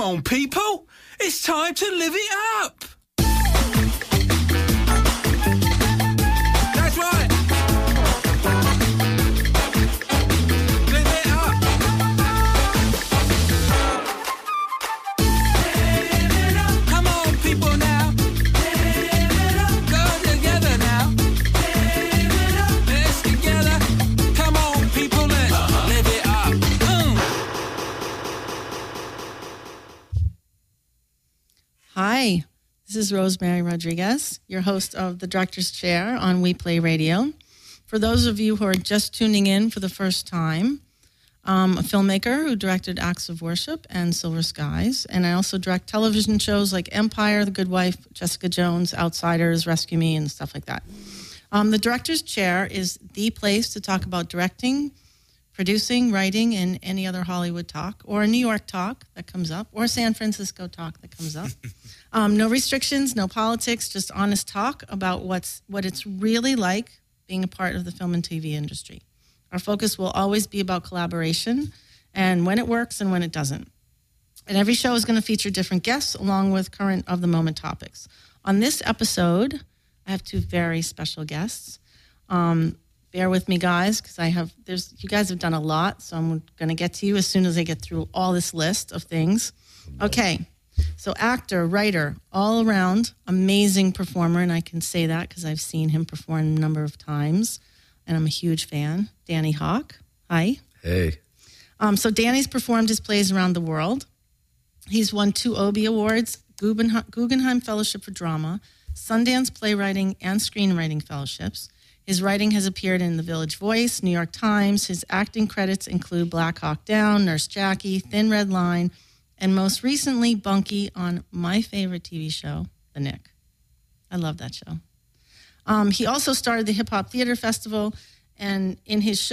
on, people. It's time to live it up. That's right. Live it up. Live it up. Come on, people now. Live it up. Go together now. Live it up. Let's together. Come on, people, let's live it up. Hi, this is Rosemary Rodriguez, your host of The Director's Chair on We Play Radio. For those of you who are just tuning in for the first time, I'm a filmmaker who directed Acts of Worship and Silver Skies, and I also direct television shows like Empire, The Good Wife, Jessica Jones, Outsiders, Rescue Me, and stuff like that. The Director's Chair is the place to talk about directing, producing, writing, and any other Hollywood talk, or New York talk that comes up, or San Francisco talk that comes up. No restrictions, no politics, just honest talk about what it's really like being a part of the film and TV industry. Our focus will always be about collaboration and when it works and when it doesn't. And every show is going to feature different guests along with current of the moment topics. On this episode, I have two very special guests. Bear with me, guys, because you guys have done a lot, so I'm going to get to you as soon as I get through all this list of things. Okay, so actor, writer, all around, amazing performer, and I can say that because I've seen him perform a number of times, and I'm a huge fan. Danny Hawk, hi. Hey. So Danny's performed his plays around the world. He's won 2 Obie Awards, Guggenheim Fellowship for Drama, Sundance Playwriting and Screenwriting Fellowships. His writing has appeared in The Village Voice, New York Times. His acting credits include Black Hawk Down, Nurse Jackie, Thin Red Line, and most recently, Bunky on my favorite TV show, The Nick. I love that show. He also started the Hip Hop Theater Festival, and in his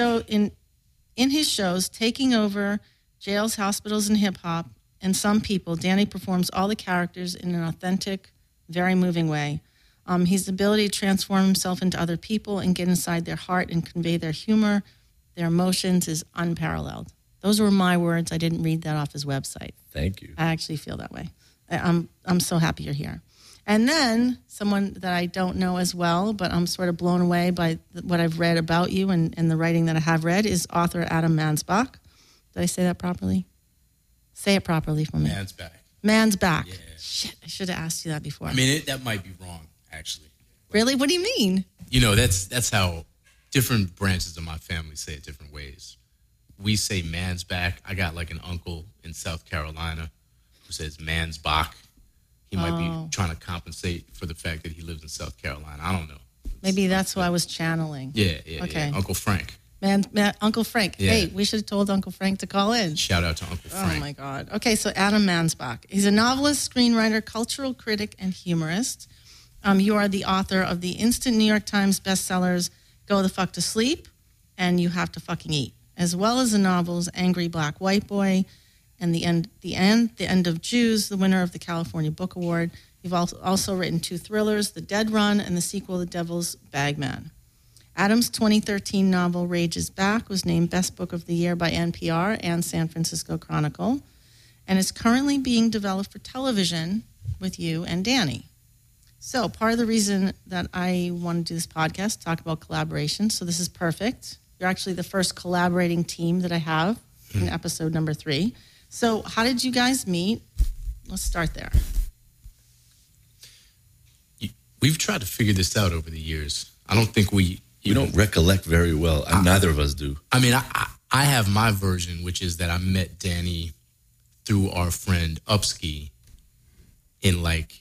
shows, Taking Over, Jails, Hospitals, and Hip Hop, and Some People, Danny performs all the characters in an authentic, very moving way. His ability to transform himself into other people and get inside their heart and convey their humor, their emotions is unparalleled. Those were my words. I didn't read that off his website. Thank you. I actually feel that way. I'm so happy you're here. And then someone that I don't know as well, but I'm sort of blown away by what I've read about you and the writing that I have read is author Adam Mansbach. Did I say that properly? Say it properly for me. Mansbach. Yeah. Shit, I should have asked you that before. I mean, that might be wrong, actually. Really? What do you mean? You know, that's how different branches of my family say it different ways. We say man's back. I got like an uncle in South Carolina who says man's back. He might be trying to compensate for the fact that he lives in South Carolina. I don't know. Maybe that's who I was channeling. Yeah. Okay. Uncle Frank. Uncle Frank. Yeah. Hey, we should have told Uncle Frank to call in. Shout out to Uncle Frank. Oh, my God. Okay, so Adam Mansbach. He's a novelist, screenwriter, cultural critic, and humorist. You are the author of the instant New York Times bestsellers Go the Fuck to Sleep and You Have to Fucking Eat, as well as the novels Angry Black White Boy and The End of Jews, the winner of the California Book Award. You've also written 2 thrillers, The Dead Run and the sequel, The Devil's Bagman. Adam's 2013 novel Rage is Back was named Best Book of the Year by NPR and San Francisco Chronicle and is currently being developed for television with you and Danny. So part of the reason that I want to do this podcast, talk about collaboration, so this is perfect. You're actually the first collaborating team that I have in episode number 3. So how did you guys meet? Let's start there. We've tried to figure this out over the years. I don't think we don't recollect very well. Neither of us do. I mean, I have my version, which is that I met Danny through our friend Upski in like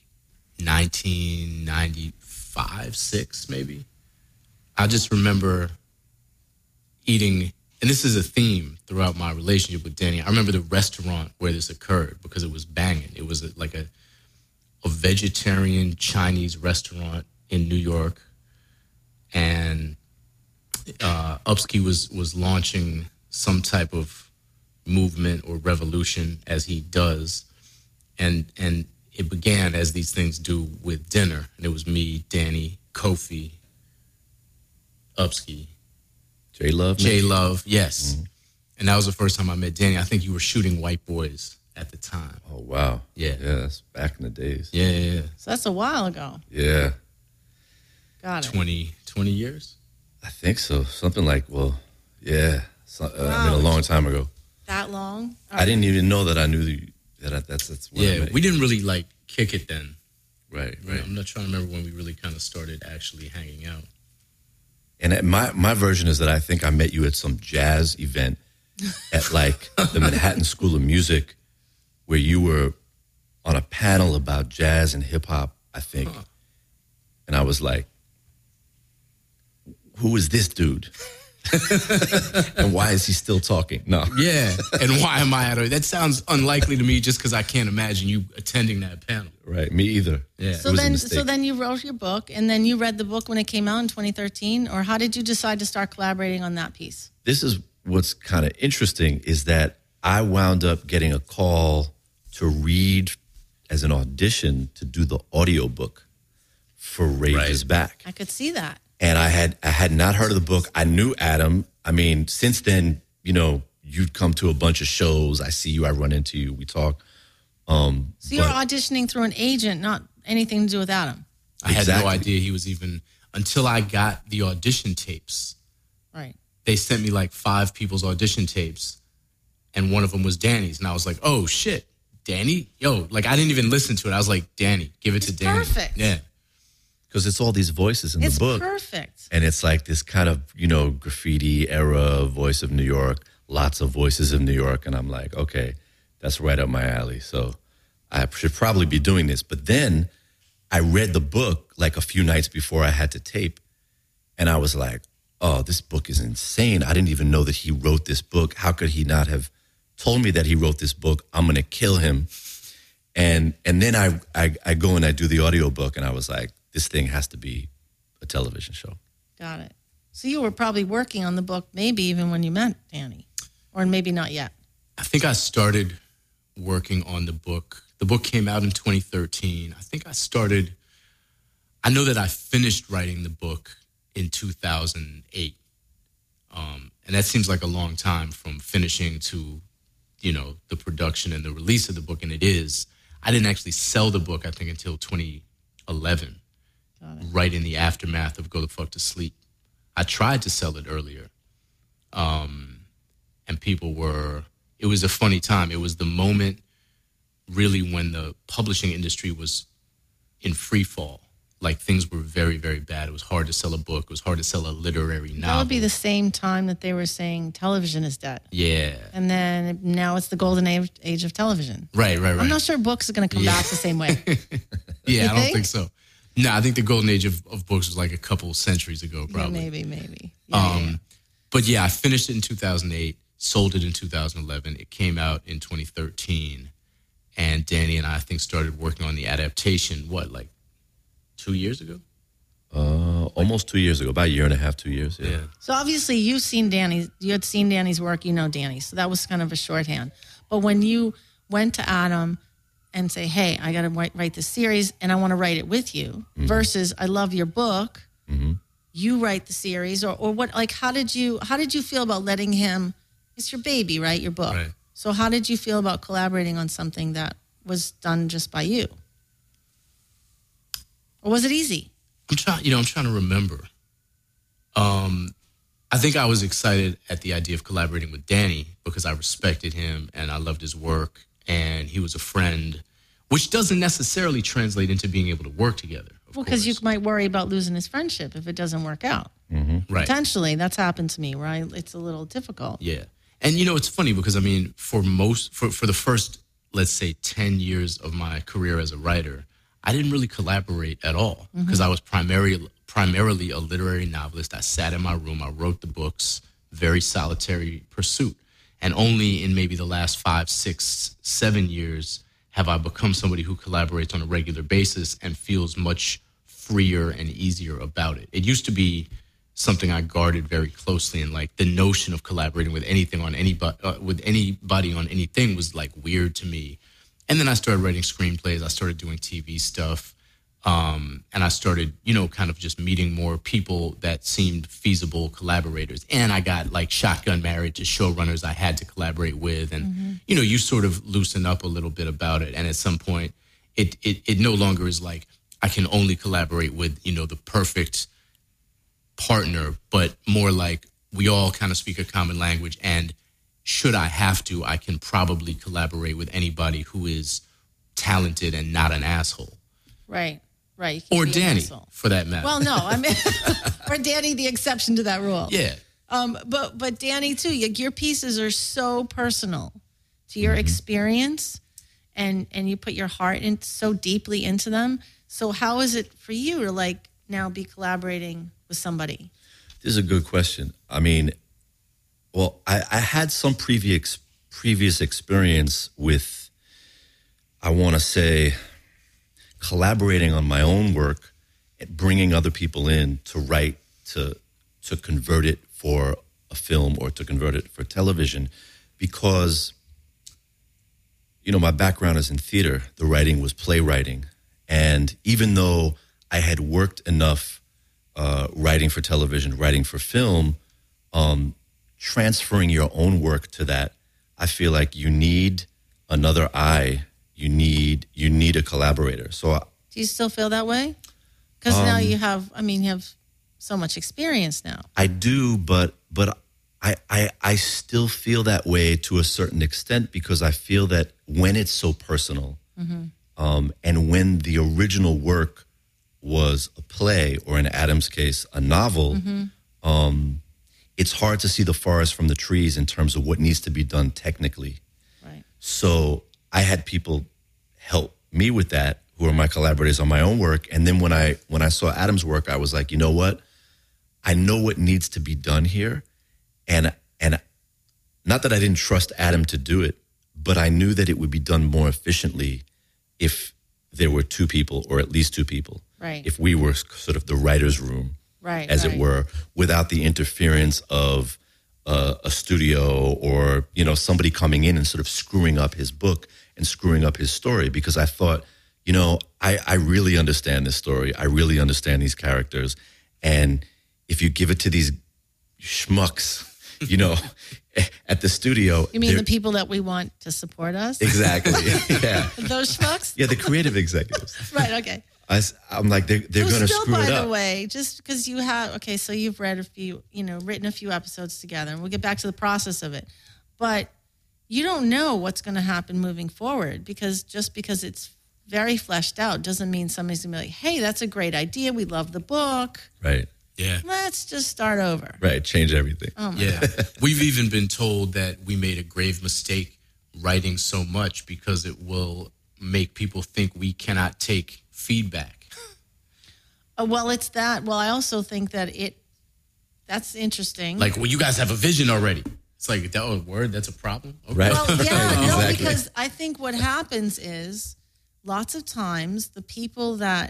1995, 6 maybe. I just remember eating, and this is a theme throughout my relationship with Danny. I remember the restaurant where this occurred because it was banging. It was like a vegetarian Chinese restaurant in New York, and Upski was launching some type of movement or revolution, as he does, and it began as these things do with dinner, and it was me, Danny, Kofi, Upski, J Love, yes. Mm-hmm. And that was the first time I met Danny. I think you were shooting White Boys at the time. Oh, wow. Yeah. Yeah, that's back in the days. Yeah. So that's a while ago. Yeah, Got it. 20 years? I think so. Something like, well, yeah. So, I mean, Wow. a long time ago. That long? I didn't even know that I knew that's what I Yeah, meant. we didn't really like kick it then. Right. I'm not trying to remember when we really kind of started actually hanging out. And my version is that I think I met you at some jazz event at like the Manhattan School of Music, where you were on a panel about jazz and hip hop, I think. Huh. And I was like, who is this dude? And why is he still talking? No. Yeah, and why am I at it? That sounds unlikely to me just because I can't imagine you attending that panel. Right. Me either. Yeah. So It was a then, mistake. so then you wrote your book, and then you read the book when it came out in 2013, or how did you decide to start collaborating on that piece? This is what's kind of interesting is that I wound up getting a call to read as an audition to do the audiobook for Rage Right. is Back. I could see that. And I had not heard of the book. I knew Adam. I mean, since then, you know, you'd come to a bunch of shows. I see you, I run into you, we talk. So you're But- auditioning through an agent, not anything to do with Adam. I had no Exactly. idea he was even, until I got the audition tapes. Right. They sent me like 5 people's audition tapes, and one of them was Danny's. And I was like, oh shit, Danny? Yo, like I didn't even listen to it. I was like, Danny, give it to It's Danny. perfect. Yeah. Because it's all these voices in It's the book. perfect. And it's like this kind of, you know, graffiti era voice of New York, lots of voices of New York. And I'm like, okay, that's right up my alley. So I should probably be doing this. But then I read the book like a few nights before I had to tape. And I was like, oh, this book is insane. I didn't even know that he wrote this book. How could he not have told me that he wrote this book? I'm going to kill him. And then I go and I do the audiobook, and I was like, this thing has to be a television show. Got it. So you were probably working on the book, maybe even when you met Danny, or maybe not yet. I think I started working on the book. The book came out in 2013. I know that I finished writing the book in 2008. And that seems like a long time from finishing to, you know, the production and the release of the book, and it is. I didn't actually sell the book, I think, until 2011, right in the aftermath of Go the Fuck to Sleep. I tried to sell it earlier, and it was a funny time. It was the moment really when the publishing industry was in free fall. Like things were very, very bad. It was hard to sell a book. It was hard to sell a literary novel. That would be the same time that they were saying television is dead. Yeah. And then now it's the golden age of television. Right. I'm not sure books are going to come back the same way. Yeah, You I don't think? think so. No, I think the golden age of books was like a couple centuries ago, Yeah, probably. maybe. Yeah. But yeah, I finished it in 2008, sold it in 2011. It came out in 2013. And Danny and I think, started working on the adaptation, like 2 years ago? Almost 2 years ago, about a year and a half, 2 years. Yeah. So obviously you had seen Danny's work, you know Danny. So that was kind of a shorthand. But when you went to Adam and say, hey, I got to write this series and I want to write it with you, versus I love your book, you write the series, or what, like, how did you feel about letting him, it's your baby, right? Your book. Right. So how did you feel about collaborating on something that was done just by you? Or was it easy? I'm trying to remember. I think I was excited at the idea of collaborating with Danny because I respected him and I loved his work, and he was a friend, which doesn't necessarily translate into being able to work together. Well, because you course. might worry about losing his friendship if it doesn't work out. Right. Potentially, that's happened to me, right? It's a little difficult. Yeah. And it's funny because I mean, for the first, let's say 10 years of my career as a writer, I didn't really collaborate at all because I was primarily a literary novelist. I sat in my room, I wrote the books, very solitary pursuit. And only in maybe the last 5, 6, 7 years have I become somebody who collaborates on a regular basis and feels much freer and easier about it. It used to be something I guarded very closely, and like the notion of collaborating with anybody on anything was like weird to me. And then I started writing screenplays. I started doing TV stuff. And I started, kind of just meeting more people that seemed feasible collaborators. And I got like shotgun married to showrunners I had to collaborate with. And, you sort of loosen up a little bit about it. And at some point, it no longer is like I can only collaborate with, the perfect partner, but more like we all kind of speak a common language. And should I have to, I can probably collaborate with anybody who is talented and not an asshole. Right. You can Or be an Danny, asshole. for that matter. Well, no, I mean, or Danny, the exception to that rule. Yeah. But Danny too. Your pieces are so personal to your experience, and you put your heart in so deeply into them. So how is it for you to like now be collaborating with somebody? This is a good question. I mean, well, I had some previous experience with, I want to say, collaborating on my own work, and bringing other people in to write, to convert it for a film or to convert it for television, because, my background is in theater. The writing was playwriting. And even though I had worked enough writing for television, writing for film, transferring your own work to that, I feel like you need another eye. You need a collaborator. So Do you still feel that way? Because now you have so much experience now. I do, but I still feel that way to a certain extent, because I feel that when it's so personal, and when the original work was a play, or in Adam's case, a novel, it's hard to see the forest from the trees in terms of what needs to be done technically. Right. So I had people help me with that, who are my collaborators on my own work. And then when I saw Adam's work, I was like, you know what? I know what needs to be done here. And not that I didn't trust Adam to do it, but I knew that it would be done more efficiently if there were two people, or at least two people. Right. If we were sort of the writer's room, Right. as it were, without the interference of a studio or, somebody coming in and sort of screwing up his book and screwing up his story. Because I thought, I really understand this story. I really understand these characters. And if you give it to these schmucks, at the studio. You mean the people that we want to support us? Exactly. Yeah. Those schmucks? Yeah, the creative executives. Right, okay. I'm like, they're going to screw it up. By the way, just because you have, so you've read written a few episodes together, and we'll get back to the process of it. But you don't know what's going to happen moving forward, because just because it's very fleshed out doesn't mean somebody's going to be like, hey, that's a great idea. We love the book. Right. Yeah. Let's just start over. Right. Change everything. Oh my Yeah. God. We've even been told that we made a grave mistake writing so much because it will make people think we cannot take feedback. Well, it's that. Well, I also think that that's interesting. Like, well, you guys have a vision already. It's like, oh, word, that's a problem? Okay. Right. Well, yeah, no, Exactly. because I think what happens is lots of times the people that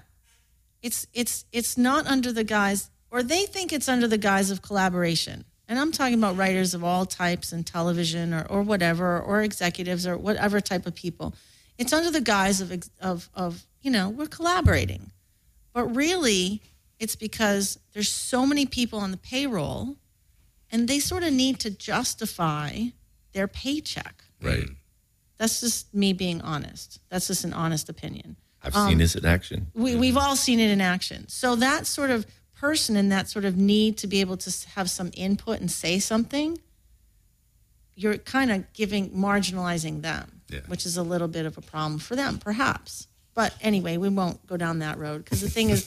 it's not under the guise, or they think it's under the guise of collaboration. And I'm talking about writers of all types in television or whatever, or executives or whatever type of people. It's under the guise of we're collaborating. But really, it's because there's so many people on the payroll, and they sort of need to justify their paycheck. Right. That's just me being honest. That's just an honest opinion. I've seen this in action. We've all seen it in action. So that sort of person and that sort of need to be able to have some input and say something, you're kind of marginalizing them, which is a little bit of a problem for them, perhaps. But anyway, we won't go down that road, because the thing is,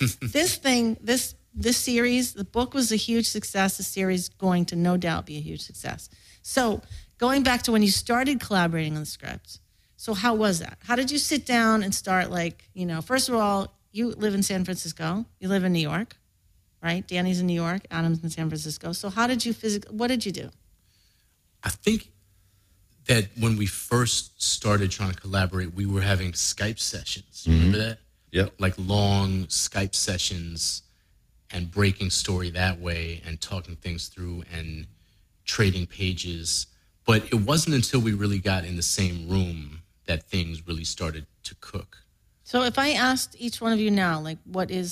this series, the book was a huge success. The series is going to no doubt be a huge success. So going back to when you started collaborating on the script, so how was that? How did you sit down and start, first of all, you live in San Francisco. You live in New York, right? Danny's in New York. Adam's in San Francisco. So how did you what did you do? I think that when we first started trying to collaborate, we were having Skype sessions. You remember that? Yep. Like long Skype sessions, and breaking story that way and talking things through and trading pages. But it wasn't until we really got in the same room that things really started to cook. So if I asked each one of you now, like,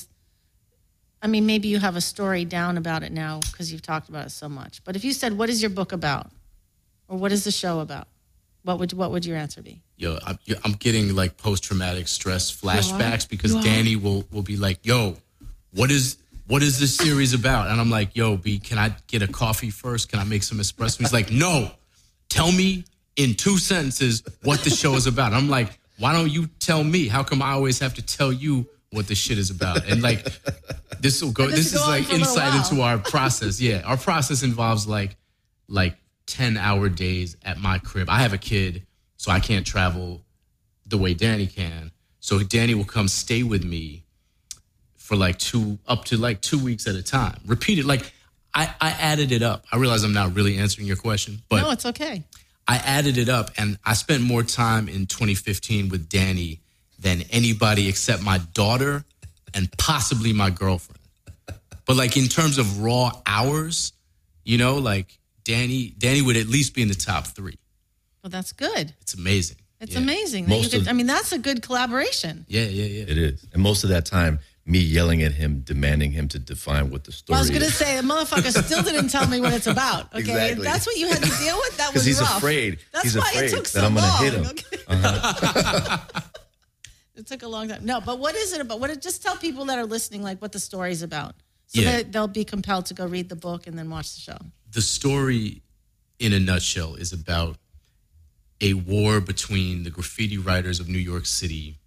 maybe you have a story down about it now because you've talked about it so much. But if you said, what is your book about? Or what is the show about? What would your answer be? Yo, I'm getting like post-traumatic stress flashbacks because Danny will be like, yo, what is this series about? And I'm like, yo, B, can I get a coffee first? Can I make some espresso? He's like, no, tell me in 2 sentences what the show is about. I'm like, why don't you tell me? How come I always have to tell you what the shit is about? And like, this is like insight into our process. Yeah, our process involves like 10-hour days at my crib. I have a kid, so I can't travel the way Danny can. So Danny will come stay with me for up to 2 weeks at a time. Repeated. Like, I added it up. I realize I'm not really answering your question, but no, it's okay. I added it up, and I spent more time in 2015 with Danny than anybody except my daughter and possibly my girlfriend. But like in terms of raw hours, like Danny would at least be in the top 3. Well, that's good. It's amazing. It's amazing. That's a good collaboration. Yeah. It is. And most of that time, me yelling at him, demanding him to define what the story I was going to is. say, the motherfucker still didn't tell me what it's about. Okay, Exactly. That's what you had to deal with. That was Because he's rough. afraid. That's He's why afraid it took so that I'm going to hit long. him. Okay? Uh-huh. It took a long time. No, but what is it about? Just tell people that are listening, like, what the story's about, so that they'll be compelled to go read the book and then watch the show. The story, in a nutshell, is about a war between the graffiti writers of New York City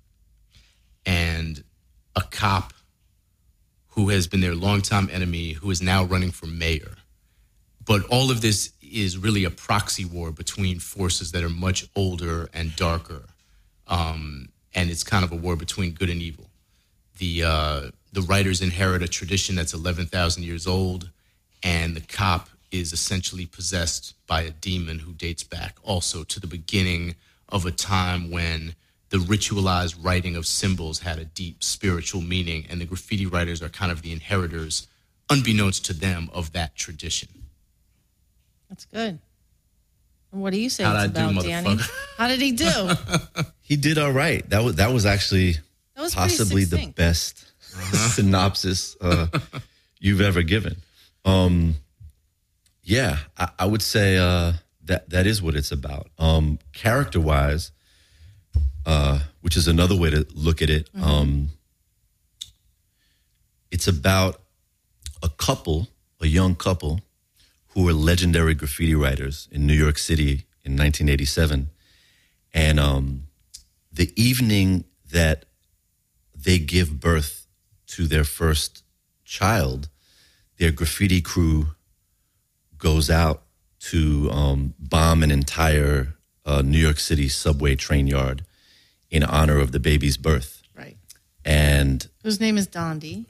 and a cop who has been their longtime enemy, who is now running for mayor. But all of this is really a proxy war between forces that are much older and darker. And it's kind of a war between good and evil. The writers inherit a tradition that's 11,000 years old, and the cop is essentially possessed by a demon who dates back also to the beginning of a time when the ritualized writing of symbols had a deep spiritual meaning, and the graffiti writers are kind of the inheritors, unbeknownst to them, of that tradition. That's good. And what do you say How'd it's I do, about, Danny? motherfucker? How did he do? He did all right. That was actually was pretty possibly the succinct. best synopsis you've ever given. Yeah, I would say that is what it's about. Character-wise, which is another way to look at it, it's about a young couple who were legendary graffiti writers in New York City in 1987. And the evening that they give birth to their first child, their graffiti crew goes out to bomb an entire New York City subway train yard in honor of the baby's birth. Right. And Whose name is Dondi.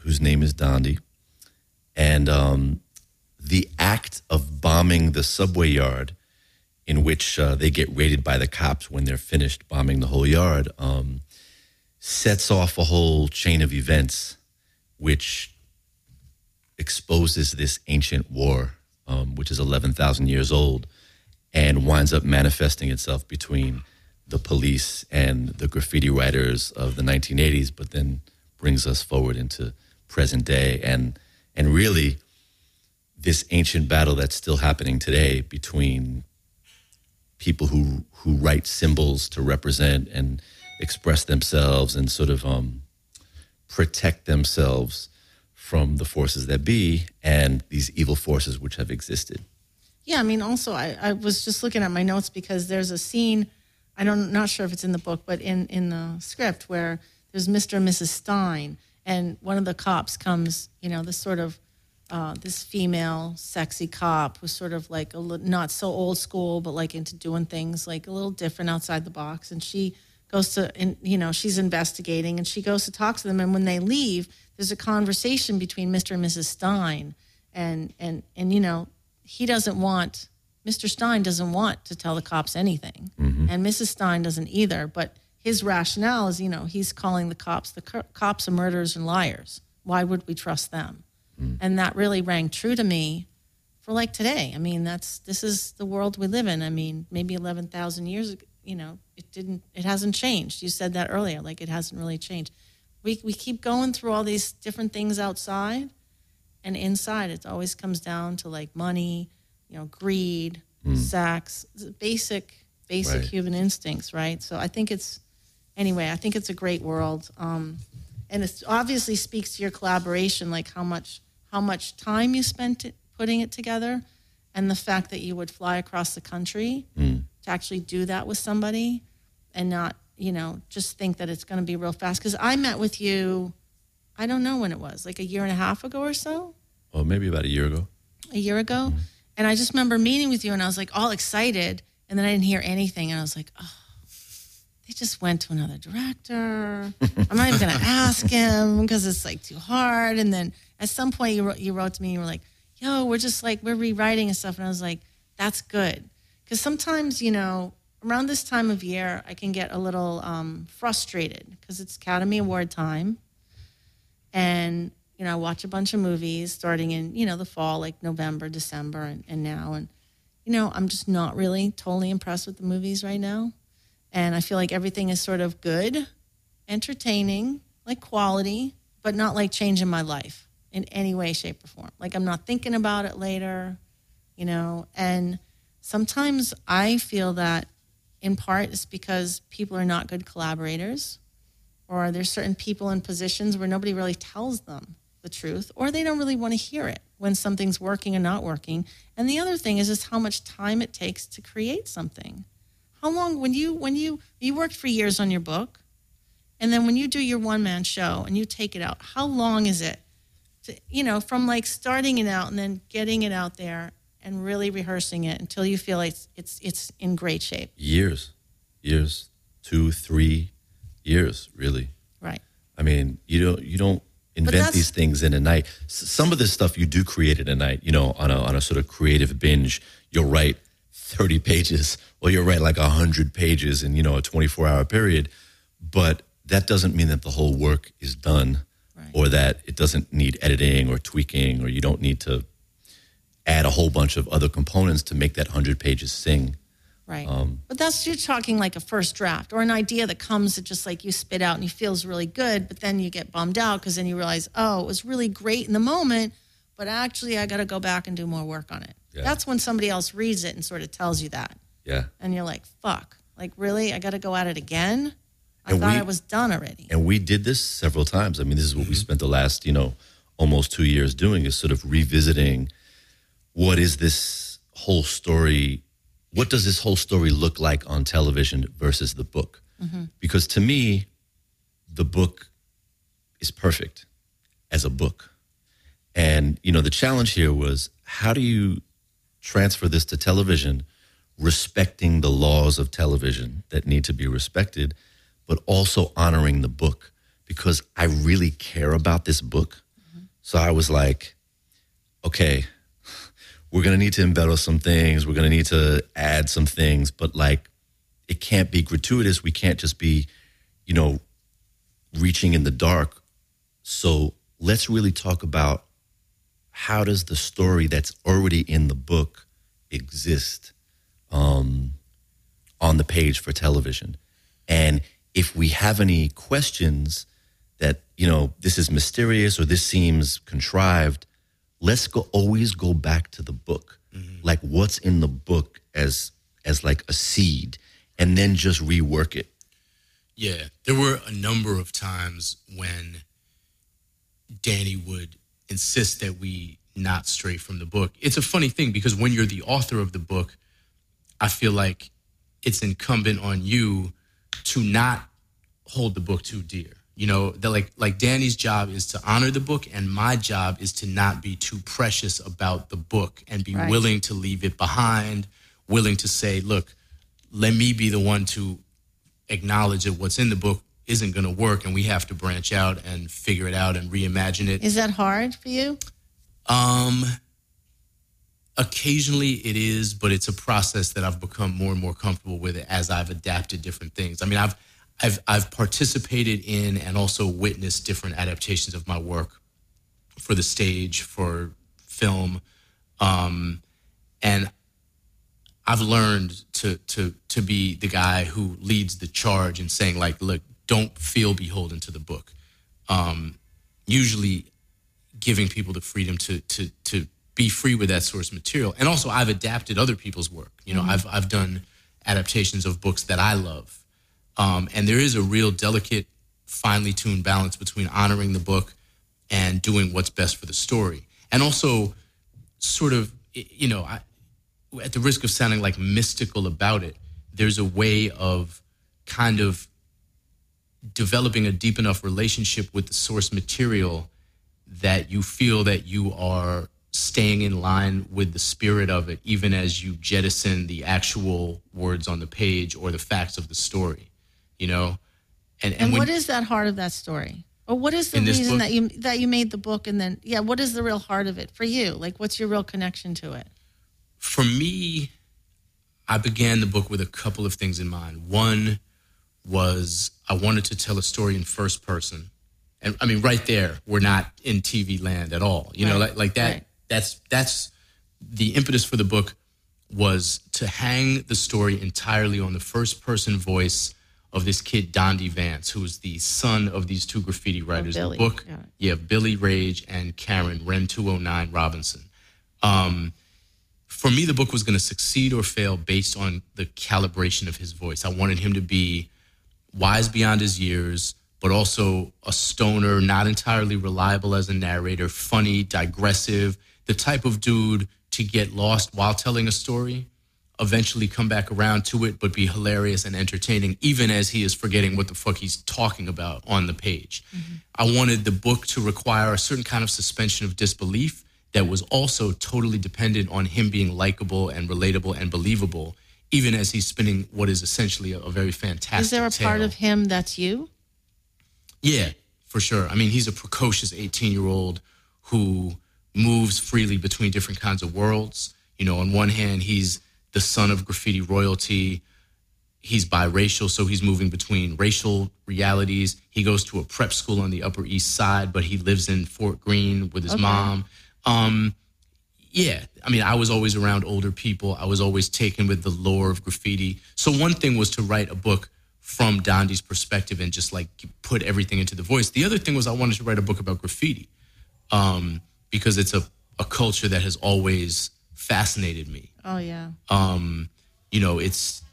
And the act of bombing the subway yard, in which they get raided by the cops when they're finished bombing the whole yard, sets off a whole chain of events which exposes this ancient war, which is 11,000 years old, and winds up manifesting itself between the police and the graffiti writers of the 1980s, but then brings us forward into present day and really this ancient battle that's still happening today between people who write symbols to represent and express themselves and sort of protect themselves from the forces that be and these evil forces which have existed. Yeah, I mean, also, I was just looking at my notes because there's a scene, not sure if it's in the book, but in the script where there's Mr. and Mrs. Stein, and one of the cops comes, this sort of, this female sexy cop who's sort of like not so old school, but like into doing things like a little different outside the box. And she goes to, she's investigating and she goes to talk to them. And when they leave, there's a conversation between Mr. and Mrs. Stein. And Mr. Stein doesn't want to tell the cops anything. Mm-hmm. And Mrs. Stein doesn't either. But his rationale is, he's calling the cops are murderers and liars. Why would we trust them? And that really rang true to me for like today. I mean, this is the world we live in. I mean, maybe 11,000 years it hasn't changed. You said that earlier, like it hasn't really changed. We keep going through all these different things outside, and inside it always comes down to like money, greed, sex, basic Right. human instincts, right? So I think it's a great world. And it obviously speaks to your collaboration, like how much time you spent putting it together, and the fact that you would fly across the country to actually do that with somebody, and not just think that it's going to be real fast. Because I met with you, I don't know when it was, like a year and a half ago or so. Well, maybe about a year ago. And I just remember meeting with you, and I was like all excited, and then I didn't hear anything, and I was like, oh, they just went to another director. I'm not even going to ask him because it's like too hard. And then at some point you wrote to me, and you were like, yo, we're rewriting and stuff. And I was like, that's good. Because sometimes, around this time of year, I can get a little frustrated because it's Academy Award time. And, I watch a bunch of movies starting in, the fall, like November, December, and now. And, I'm just not really totally impressed with the movies right now. And I feel like everything is sort of good, entertaining, like quality, but not like changing my life in any way, shape, or form. Like I'm not thinking about it later, And sometimes I feel that in part it's because people are not good collaborators, or there's certain people in positions where nobody really tells them the truth, or they don't really want to hear it when something's working or not working. And the other thing is just how much time it takes to create something. How long, when you worked for years on your book, and then when you do your one-man show and you take it out, how long is it to, from like starting it out and then getting it out there and really rehearsing it until you feel like it's in great shape? Years, 2, 3 years, really. Right. I mean, you don't invent these things in a night. Some of this stuff you do create in a night, on a sort of creative binge. You'll write 30 pages, or you'll write like 100 pages in, a 24-hour period. But that doesn't mean that the whole work is done, right, or that it doesn't need editing or tweaking, or you don't need to add a whole bunch of other components to make that 100 pages sing. Right. But you're talking like a first draft or an idea that comes that just like you spit out and you feels really good, but then you get bummed out because then you realize, oh, it was really great in the moment, but actually I got to go back and do more work on it. Yeah. That's when somebody else reads it and sort of tells you that. Yeah. And you're like, fuck, like really? I got to go at it again? I thought I was done already. And we did this several times. I mean, this is what we spent the last, almost 2 years doing, is sort of revisiting what is this whole story. What does this whole story look like on television versus the book? Mm-hmm. Because to me, the book is perfect as a book. And, the challenge here was, how do you transfer this to television, respecting the laws of television that need to be respected, but also honoring the book? Because I really care about this book. Mm-hmm. So I was like, okay, we're going to need to embellish some things. We're going to need to add some things, but like, it can't be gratuitous. We can't just be, reaching in the dark. So let's really talk about, how does the story that's already in the book exist on the page for television? And if we have any questions that, this is mysterious or this seems contrived, let's always go back to the book. Mm-hmm. Like what's in the book as like a seed, and then just rework it. Yeah, there were a number of times when Danny would insist that we not stray from the book. It's a funny thing because when you're the author of the book, I feel like it's incumbent on you to not hold the book too dear. That like Danny's job is to honor the book, and my job is to not be too precious about the book and be willing to leave it behind, willing to say, look, let me be the one to acknowledge that what's in the book isn't going to work and we have to branch out and figure it out and reimagine it. Is that hard for you? Occasionally it is, but it's a process that I've become more and more comfortable with it as I've adapted different things. I mean, I've participated in and also witnessed different adaptations of my work for the stage, for film. And I've learned to be the guy who leads the charge and saying, like, look, don't feel beholden to the book. Usually giving people the freedom to be free with that source material. And also I've adapted other people's work. You know, I've done adaptations of books that I love. And there is a real delicate, finely tuned balance between honoring the book and doing what's best for the story. And also sort of, you know, at the risk of sounding like mystical about it, there's a way of kind of developing a deep enough relationship with the source material that you feel that you are staying in line with the spirit of it, even as you jettison the actual words on the page or the facts of the story, you know? And what is that heart of that story? Or what is the reason that you made the book? And then, what is the real heart of it for you? Like, what's your real connection to it? For me, I began the book with a couple of things in mind. One was I wanted to tell a story in first person. And I mean, right there, we're not in TV land at all. You know, like that. Right. That's the impetus for the book, was to hang the story entirely on the first person voice of this kid, Dondi Vance, who is the son of these two graffiti writers. Billy. The book, Billy Rage and Karen Ren 209 Robinson. For me, the book was going to succeed or fail based on the calibration of his voice. I wanted him to be wise beyond his years, but also a stoner, not entirely reliable as a narrator, funny, digressive, the type of dude to get lost while telling a story, eventually come back around to it, but be hilarious and entertaining, even as he is forgetting what the fuck he's talking about on the page. Mm-hmm. I wanted the book to require a certain kind of suspension of disbelief that was also totally dependent on him being likable and relatable and believable, even as he's spinning what is essentially a very fantastic Is there a tale. part of him that's you? Yeah, for sure. I mean, he's a precocious 18-year-old who moves freely between different kinds of worlds. You know, on one hand, he's the son of graffiti royalty. He's biracial, so he's moving between racial realities. He goes to a prep school on the Upper East Side, but he lives in Fort Greene with his mom. I mean, I was always around older people. I was always taken with the lore of graffiti. So one thing was to write a book from Dondi's perspective and just like put everything into the voice. The other thing was I wanted to write a book about graffiti because it's a culture that has always fascinated me. Oh, yeah. You know, it's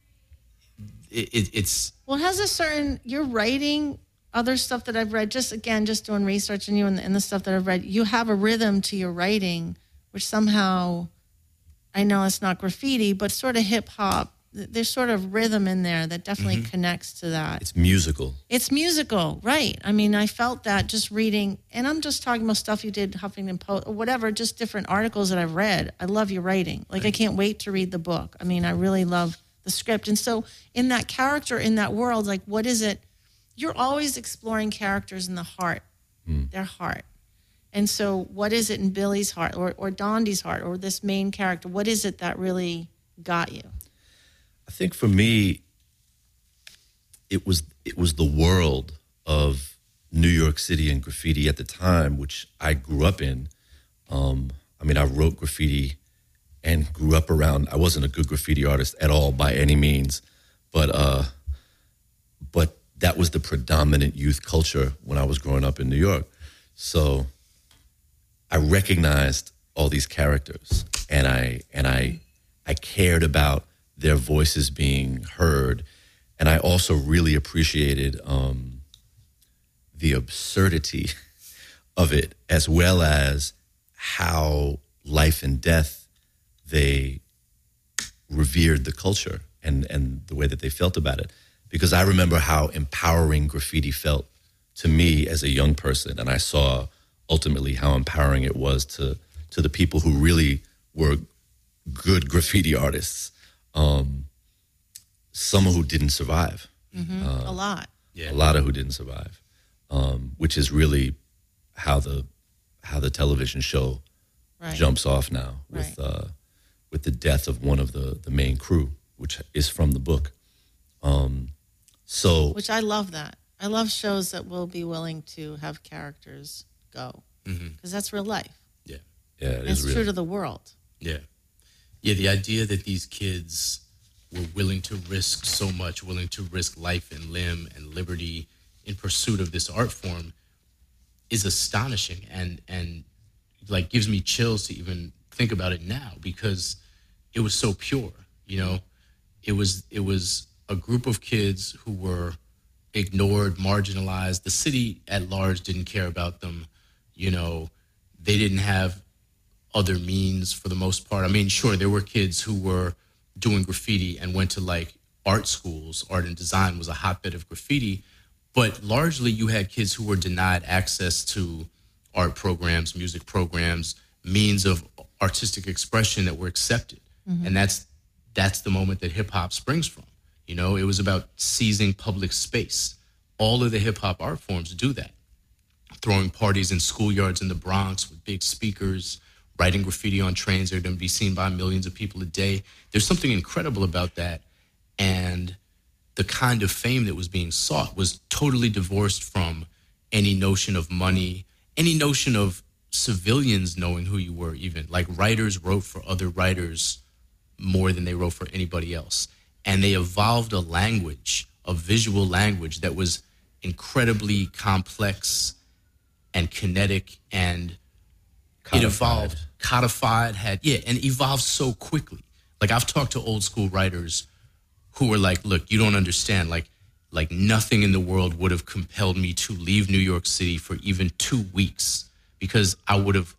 Well, it has a certain, you're writing other stuff that I've read, just doing research on you and the stuff that I've read, you have a rhythm to your writing, which somehow, I know it's not graffiti, but sort of hip hop. There's sort of rhythm in there that definitely connects to that. It's musical. It's musical, right. I mean, I felt that just reading, and I'm just talking about stuff you did, Huffington Post, or whatever, just different articles that I've read. I love your writing. Like, I can't wait to read the book. I mean, I really love the script. And so in that character, in that world, like, what is it? You're always exploring characters in the heart, their heart. And so what is it in Billy's heart or Dondi's heart or this main character? What is it that really got you? I think for me, it was the world of New York City and graffiti at the time, which I grew up in. I mean, I wrote graffiti and grew up around. I wasn't a good graffiti artist at all by any means, but that was the predominant youth culture when I was growing up in New York. So I recognized all these characters, and I cared about their voices being heard, and I also really appreciated the absurdity of it, as well as how life and death, they revered the culture and the way that they felt about it. Because I remember how empowering graffiti felt to me as a young person, and I saw ultimately how empowering it was to the people who really were good graffiti artists. Some who didn't survive. A lot. Yeah. A lot of who didn't survive, which is really how the television show jumps off now with the death of one of the main crew, which is from the book. Which I love that. I love shows that will be willing to have characters go because that's real life. Yeah, it is it's true to the world. Yeah, Yeah, the idea that these kids were willing to risk so much, willing to risk life and limb and liberty in pursuit of this art form is astonishing and like gives me chills to even think about it now, because it was so pure, you know. It was a group of kids who were ignored, marginalized. The city at large didn't care about them, you know. They didn't have other means for the most part. I mean, sure, there were kids who were doing graffiti and went to like art schools. Art and design was a hotbed of graffiti, but largely you had kids who were denied access to art programs, music programs, means of artistic expression that were accepted. And that's the moment that hip hop springs from. You know, it was about seizing public space. All of the hip hop art forms do that. Throwing parties in schoolyards in the Bronx with big speakers, writing graffiti on trains that are going to be seen by millions of people a day. There's something incredible about that. And the kind of fame that was being sought was totally divorced from any notion of money, any notion of civilians knowing who you were even. Like writers wrote for other writers more than they wrote for anybody else. And they evolved a language, a visual language that was incredibly complex and kinetic, and it evolved, codified, and evolved so quickly. Like I've talked to old school writers who were like, look, you don't understand. Like nothing in the world would have compelled me to leave New York City for even 2 weeks, because I would have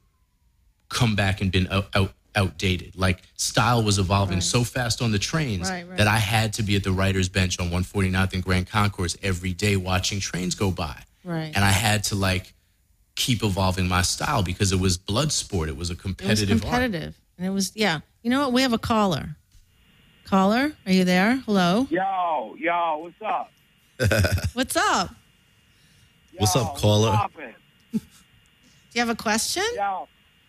come back and been outdated. Like style was evolving so fast on the trains that I had to be at the writer's bench on 149th and Grand Concourse every day watching trains go by. Right. And I had to like keep evolving my style because it was blood sport. It was a competitive art. And it was, yeah. You know what? We have a caller. Caller, are you there? Hello? Yo, what's up? What's up? What's up, caller? Do you have a question? Yo,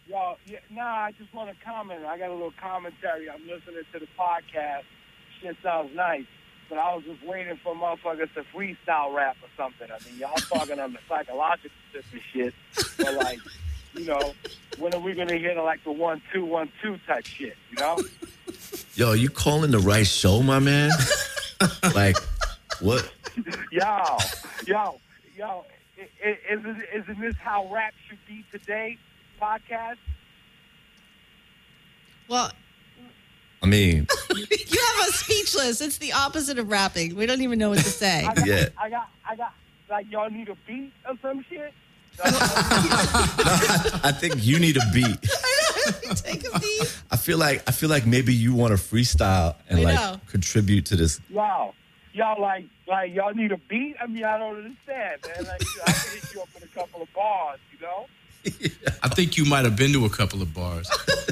I just want to comment. I got a little commentary. I'm listening to the podcast. Shit sounds nice. But I was just waiting for motherfuckers to freestyle rap or something. I mean, y'all talking on the psychological shit. But, like, you know, when are we going to hear, like, the 1-2-1-2 type shit, you know? Yo, you calling the right show, my man? Like, what? Yo, isn't this how rap should be today, podcast? Well, I mean, you have us speechless. It's the opposite of rapping. We don't even know what to say. I got, like, y'all need a beat or some shit? I think you need a beat. Take a beat. I feel like maybe you want to freestyle and contribute to this. Y'all like y'all need a beat? I mean, I don't understand, man. Like, I can hit you up with a couple of bars, you know? I think you might have been to a couple of bars.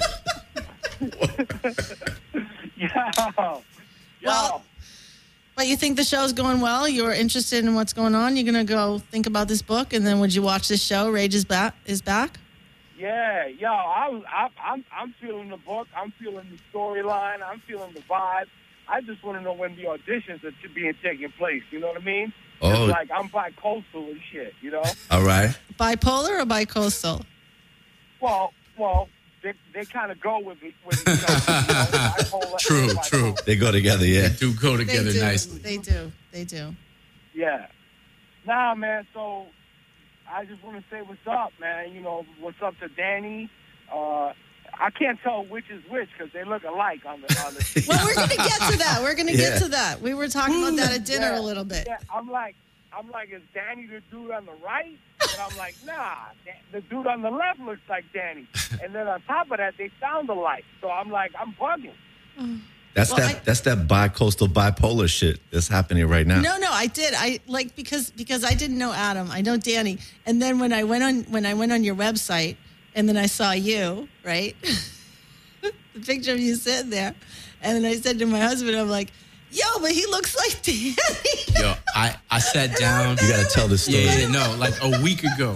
Well, but you think the show's going well? You're interested in what's going on? You're going to go think about this book, and then would you watch this show, Rage is Back? Yeah, I'm feeling the book. I'm feeling the storyline. I'm feeling the vibe. I just want to know when the auditions are being taking place. You know what I mean? Oh. It's like I'm bi-coastal and shit, you know? All right. Bipolar or bi-coastal? Well, they kind of go with it. Bipolar. True. They go together, yeah. They do go together nicely. They do. Yeah. Nah, man, so I just want to say what's up, man. You know, what's up to Danny. I can't tell which is which because they look alike on the Well, we're going to get to that. Get to that. We were talking about that at dinner a little bit. Yeah, I'm like, is Danny the dude on the right? And I'm like, nah, the dude on the left looks like Danny. And then on top of that, they sound alike. So I'm like, I'm bugging. That's that bi-coastal bipolar shit that's happening right now. No, I did. I like because I didn't know Adam. I know Danny. And then when I went on your website and then I saw you, right? The picture of you sitting there. And then I said to my husband, I'm like, yo, but he looks like Danny. Yo, I sat down. You got to tell the story. Yeah, no, like a week ago,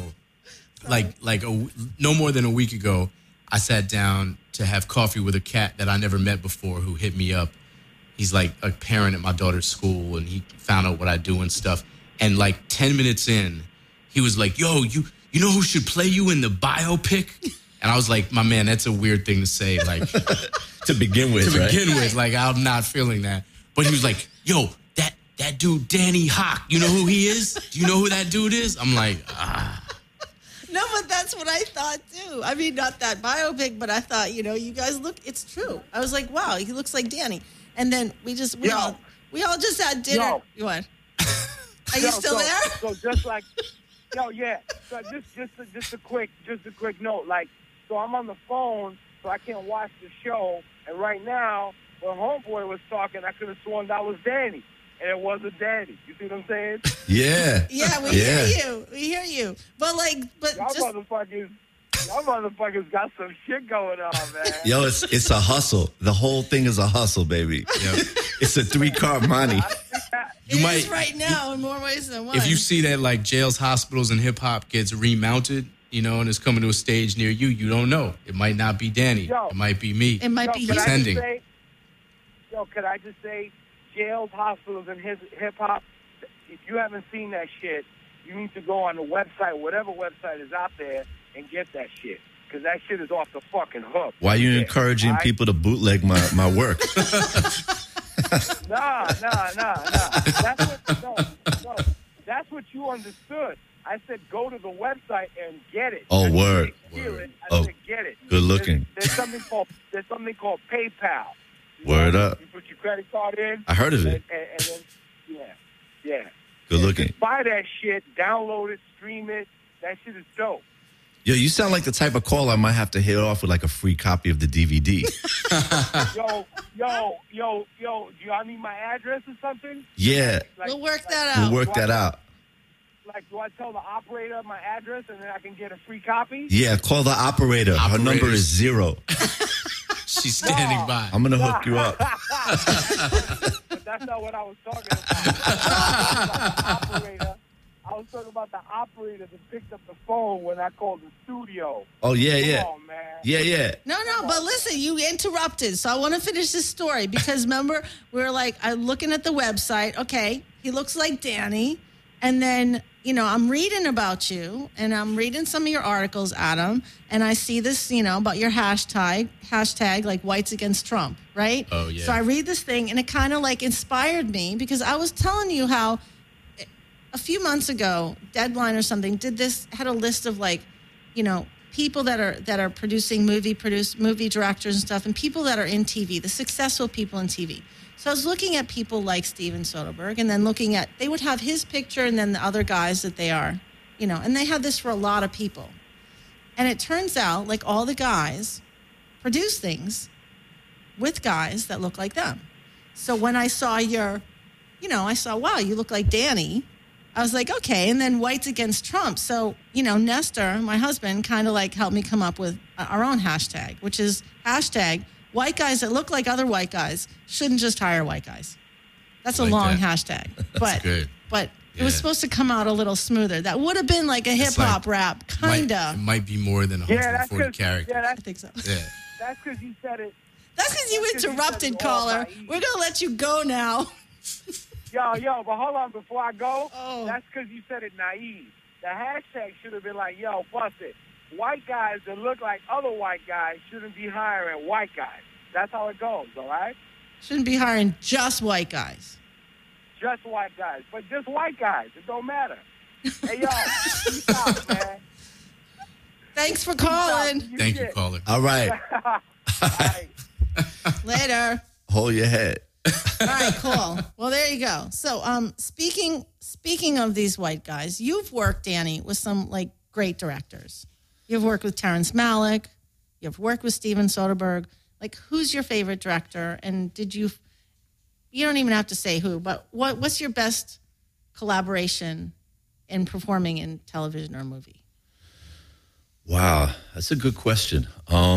no more than a week ago, I sat down to have coffee with a cat that I never met before who hit me up. He's like a parent at my daughter's school, and he found out what I do and stuff. And like 10 minutes in, he was like, yo, you know who should play you in the biopic? And I was like, my man, that's a weird thing to say, like, To begin with, right? Like, I'm not feeling that. But he was like, yo, that dude, Danny Hawk, you know who he is? Do you know who that dude is? I'm like, No, but that's what I thought too. I mean, not that biopic, but I thought, you guys look. It's true. I was like, wow, he looks like Danny. And then we all just had dinner. Yo. What? Are you still there? So just like, yeah. So just a quick note. Like, so I'm on the phone, so I can't watch the show. And right now, when Homeboy was talking, I could have sworn that was Danny, and it wasn't Danny. You see what I'm saying? Yeah. Yeah, we hear you. We hear you. But Y'all motherfuckers got some shit going on, man. Yo, it's a hustle. The whole thing is a hustle, baby. It's a 3-car money. it is right now in more ways than one. if you see that, like, jails, hospitals, and hip-hop gets remounted, and it's coming to a stage near you, you don't know. It might not be Danny. Yo. It might be me. it might be you. Pretending. Could I just say, jails, hospitals, and hip-hop, if you haven't seen that shit, you need to go on the website, whatever website is out there, and get that shit. Because that shit is off the fucking hook. Why are you Yeah, encouraging all right? people to bootleg my work? Nah. That's what you understood. I said go to the website and get it. Oh, I didn't word. say steal it. I Oh, said get it. good looking. There's something called PayPal. Word up. You put your credit card in. I heard of it. And then, yeah. Good looking. Buy that shit, download it, stream it. That shit is dope. Yo, you sound like the type of call I might have to hit off with like a free copy of the DVD. Yo, do y'all need my address or something? Yeah, We'll work that out. we'll work that out. Like, do I tell the operator my address and then I can get a free copy? Yeah, call the operator. Her number is 0. She's standing No. by. I'm going to hook you up. But that's not what I was talking about. I was talking about the operator that picked up the phone when I called the studio. Oh, yeah. Come on, man. Yeah. No, but listen, you interrupted. So I want to finish this story because remember, we were like, I'm looking at the website. Okay, he looks like Danny. And then, I'm reading about you and I'm reading some of your articles, Adam. And I see this, about your hashtag like whites against Trump, right? Oh, yeah. So I read this thing and it kind of like inspired me because I was telling you how a few months ago, Deadline or something had a list of like, people that are producing movie directors and stuff, and people that are in TV, the successful people in TV. So I was looking at people like Steven Soderbergh, and then they would have his picture and then the other guys that they are, and they had this for a lot of people. And it turns out, like all the guys produce things with guys that look like them. So when I saw wow, you look like Danny. I was like, okay. And then whites against Trump. So, Nestor, my husband, kind of like helped me come up with our own hashtag, which is hashtag white guys that look like other white guys shouldn't just hire white guys. That's a Like long that. hashtag. But good. But it was Yeah. supposed to come out a little smoother. That would have been like a hip hop rap, It kind of. might be more than Yeah, that's 140 because characters. I think so. Yeah. That's because you said it. That's because you That's 'cause you interrupted, said it all caller. naive. We're going to let you go now. Yo, but hold on before I go. Oh. That's because you said it naive. The hashtag should have been like, yo, bust it. White guys that look like other white guys shouldn't be hiring white guys. That's how it goes, all right? Shouldn't be hiring just white guys. Just white guys. But just white guys. It don't matter. Hey, yo, peace out, man. Thanks for calling. Thank you, caller. All right. All right. Later. Hold your head. All right, cool. Well, there you go. So, speaking of these white guys, you've worked, Danny, with some like great directors. You've worked with Terrence Malick. You've worked with Steven Soderbergh. Like, who's your favorite director? And you don't even have to say who, but what's your best collaboration in performing in television or movie? Wow, that's a good question.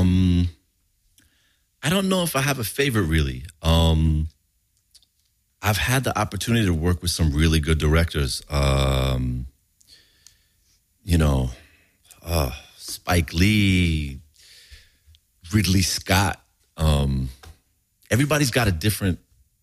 I don't know if I have a favorite, really. I've had the opportunity to work with some really good directors. Spike Lee, Ridley Scott. Everybody's got a different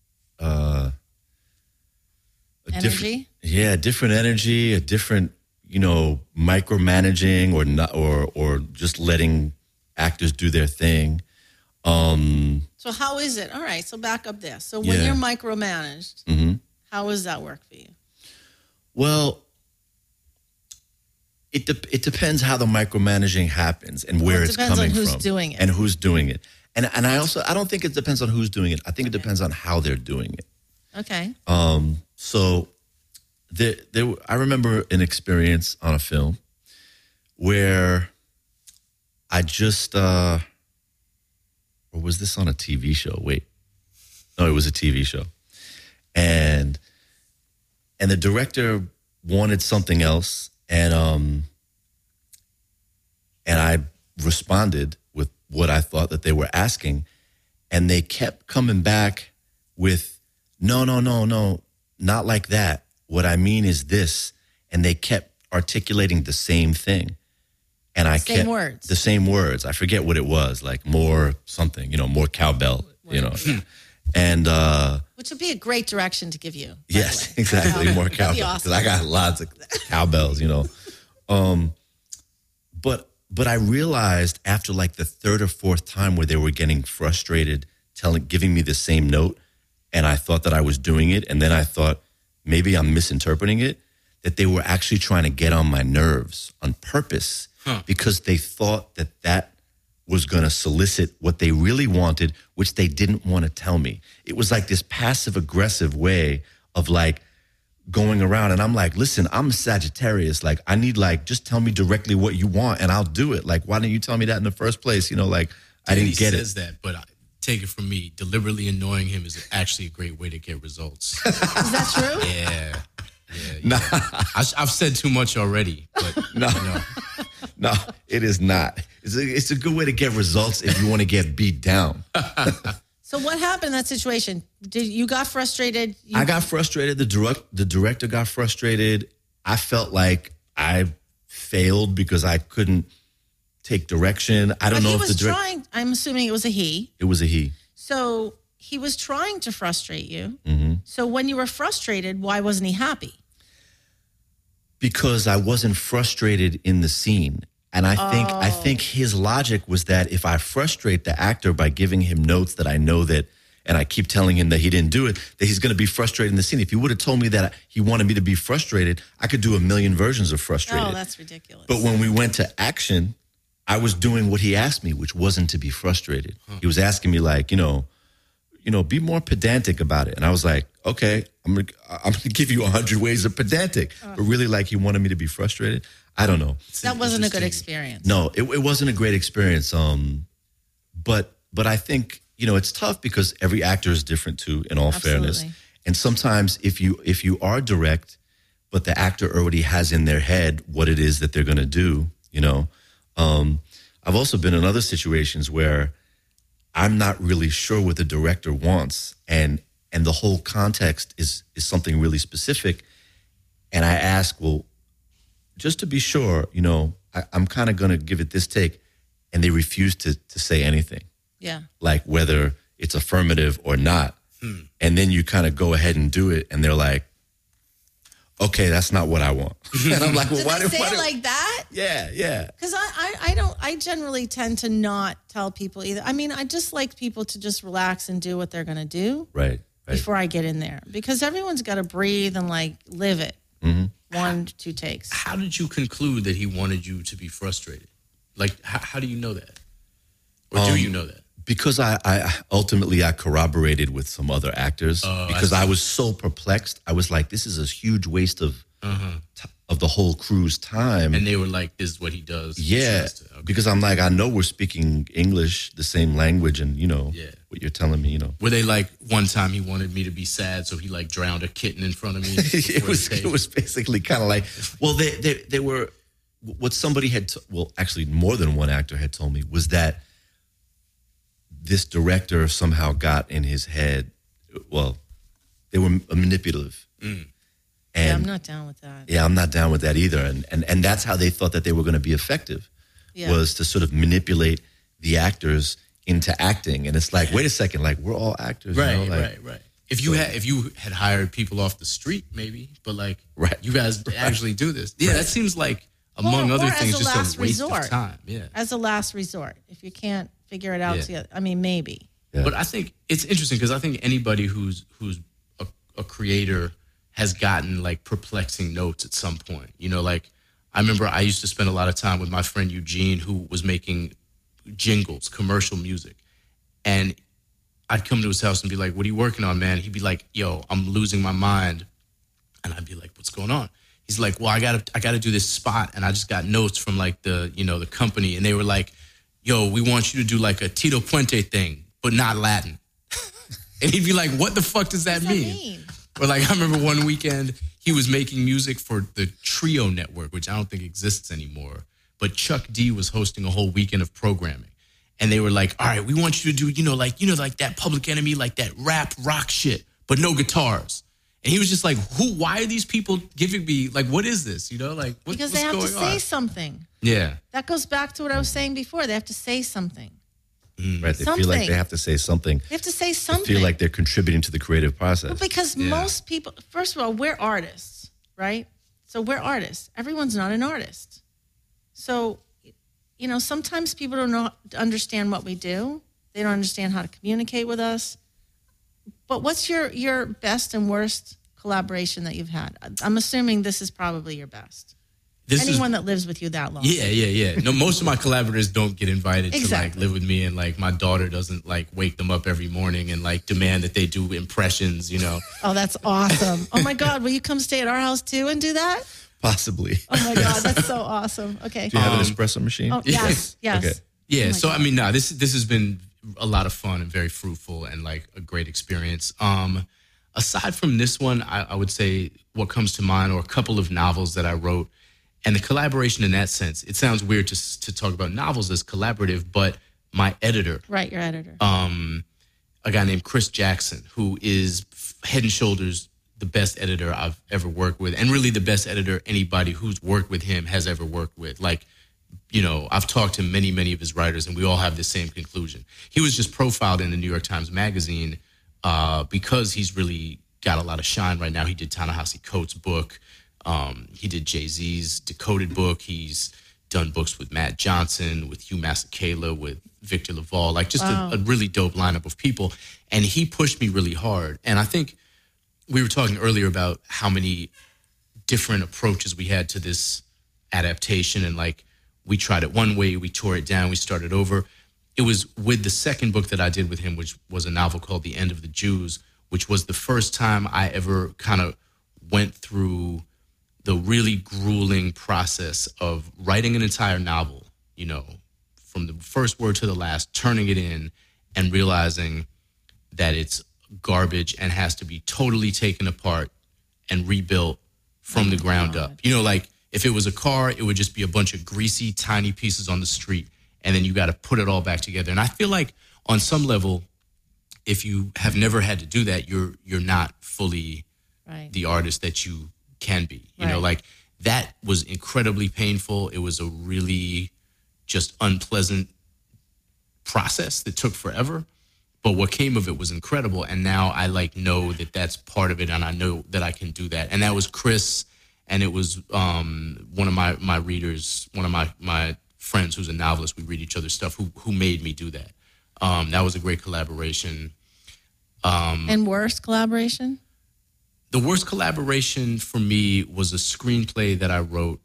Energy? different energy, a different, micromanaging or not, or just letting actors do their thing. So how is it? All right, so back up there. So when Yeah. you're micromanaged, how does that work for you? Well, it depends how the micromanaging happens and where Well, it it's depends on coming who's from doing it. and who's doing it. And I don't think it depends on who's doing it. I think it depends on how they're doing it. Okay. So I remember an experience on a film where I just or was this on a TV show? Wait. No, it was a TV show. And the director wanted something else, and I responded with what I thought that they were asking, and they kept coming back with no, not like that. What I mean is this, and they kept articulating the same thing, and I Same kept words. the same words. I forget what it was, like more something, more cowbell, and Which would be a great direction to give you. by the yes, way. exactly, more That'd be cowbell awesome. because I got lots of cowbells, But I realized after like the third or fourth time where they were getting frustrated, giving me the same note, and I thought that I was doing it, and then I thought maybe I'm misinterpreting it, that they were actually trying to get on my nerves on purpose because they thought that was going to solicit what they really wanted, which they didn't want to tell me. It was like this passive aggressive way of like going around, and I'm like, listen, I'm a Sagittarius. Like, I need just tell me directly what you want and I'll do it. Like, why didn't you tell me that in the first place? I didn't get He it. says that, but take it from me. Deliberately annoying him is actually a great way to get results. Is that true? Yeah. I've said too much already, but No. No, it is not. It's a good way to get results if you want to get beat down. So what happened in that situation? Did you got frustrated? I got frustrated. The director got frustrated. I felt like I failed because I couldn't take direction. I don't But know he if was the director. trying. I'm assuming it was a he. It was a he. So he was trying to frustrate you. Mm-hmm. So when you were frustrated, why wasn't he happy? Because I wasn't frustrated in the scene. And I think his logic was that if I frustrate the actor by giving him notes that I know that, and I keep telling him that he didn't do it, that he's going to be frustrated in the scene. If he would have told me that he wanted me to be frustrated, I could do a million versions of frustrated. Oh, that's ridiculous. But when we went to action, I was doing what he asked me, which wasn't to be frustrated. He was asking me like, be more pedantic about it. And I was like, okay, I'm gonna give you 100 ways of pedantic. But really, like, he wanted me to be frustrated. I don't know. that wasn't a good experience. No, it wasn't a great experience. But I think, it's tough because every actor is different too, in all fairness. Absolutely. And sometimes if you are direct, but the actor already has in their head what it is that they're going to do, I've also been in other situations where I'm not really sure what the director wants, and the whole context is something really specific. And I ask, well, just to be sure, I'm kind of going to give it this take, and they refuse to say anything, Yeah. like whether it's affirmative or not. And then you kind of go ahead and do it, and they're like, okay, that's not what I want. And I'm like, well, Did why they do say it like that? Yeah. Because I generally tend to not tell people either. I mean, I just like people to just relax and do what they're going to do Right. before I get in there. Because everyone's got to breathe and live it. 1, 2 takes. how did you conclude that he wanted you to be frustrated? Like, how do you know that? Or do you know that? Because I ultimately corroborated with some other actors because I was so perplexed. I was like, this is a huge waste of the whole crew's time. And they were like, this is what he does. Yeah, Okay. because I'm like, I know we're speaking English, the same language, and what you're telling me, Were they like, one time he wanted me to be sad, so he like drowned a kitten in front of me? it was basically kind of like, well, they were, what somebody had, actually more than one actor had told me was that this director somehow got in his head, well, they were manipulative. And Yeah, I'm not down with that. yeah, I'm not down with that either. And that's how they thought that they were going to be effective, Yeah. was to sort of manipulate the actors into acting. And it's like, wait a second, like, we're all actors. Right, like, right. If you had hired people off the street, maybe, but like, Right. you guys actually do this. Yeah, that seems like among Or other as things, a just last a waste resort. of time. Yeah. As a last resort, if you can't figure it out Yeah. together. I mean, maybe. Yeah. But I think it's interesting because I think anybody who's a creator has gotten like perplexing notes at some point. You know, like I remember I used to spend a lot of time with my friend Eugene, who was making jingles, commercial music. And I'd come to his house and be like, "What are you working on, man?" He'd be like, "Yo, I'm losing my mind." And I'd be like, "What's going on?" He's like, "Well, I gotta do this spot." And I just got notes from like the company, and they were like, "Yo, we want you to do like a Tito Puente thing, but not Latin." And he'd be like, "What the fuck does that What does that mean?" mean? Or like I remember one weekend he was making music for the Trio Network, which I don't think exists anymore. But Chuck D was hosting a whole weekend of programming. And they were like, "All right, we want you to do, like that Public Enemy, like that rap rock shit, but no guitars." And he was just like, why are these people giving me, like, what is this? Like, Because what's they have to going on? say something. Yeah. That goes back to what I was saying before. They have to say something. Right. They feel like Something. they have to say something. They have to say They something. feel like they're contributing to the creative process. Well, because Yeah. most people, first of all, we're artists, right? So we're artists. Everyone's not an artist. So, sometimes people don't understand what we do. They don't understand how to communicate with us. But what's your best and worst collaboration that you've had? I'm assuming this is probably your best. Anyone that lives with you that long. Yeah. No, most of my collaborators don't get invited to like Exactly. live with me, and like my daughter doesn't like wake them up every morning and like demand that they do impressions, Oh, that's awesome. Oh, my God. Will you come stay at our house too and do that? Possibly. Oh, my God. That's so awesome. Okay. Do you have an espresso machine? Oh, yes. Okay. Yeah, my so God. I mean, this has been a lot of fun and very fruitful and like a great experience. Aside from this one, I would say what comes to mind are a couple of novels that I wrote, and the collaboration in that sense. It sounds weird to talk about novels as collaborative, but my editor, Right, your editor. a guy named Chris Jackson, who is head and shoulders the best editor I've ever worked with, and really the best editor anybody who's worked with him has ever worked with. Like, I've talked to many, many of his writers, and we all have the same conclusion. He was just profiled in the New York Times Magazine because he's really got a lot of shine right now. He did Ta-Nehisi Coates' book. He did Jay-Z's Decoded book. He's done books with Matt Johnson, with Hugh Masekela, with Victor LaValle, like just a really dope lineup of people. And he pushed me really hard. And I think we were talking earlier about how many different approaches we had to this adaptation, and like we tried it one way, we tore it down, we started over. It was with the second book that I did with him, which was a novel called The End of the Jews, which was the first time I ever kind of went through the really grueling process of writing an entire novel, from the first word to the last, turning it in and realizing that it's garbage and has to be totally taken apart and rebuilt from the ground up. Like if it was a car, it would just be a bunch of greasy, tiny pieces on the street, and then you got to put it all back together. And I feel like on some level, if you have never had to do that, you're not fully Right. the artist that you can be. Right. Like that was incredibly painful. It was a really just unpleasant process that took forever. But what came of it was incredible. And now I know that that's part of it, and I know that I can do that. And that was Chris, and it was one of my readers, one of my friends who's a novelist. We read each other's stuff, who made me do that. That was a great collaboration. And worst collaboration? The worst collaboration for me was a screenplay that I wrote.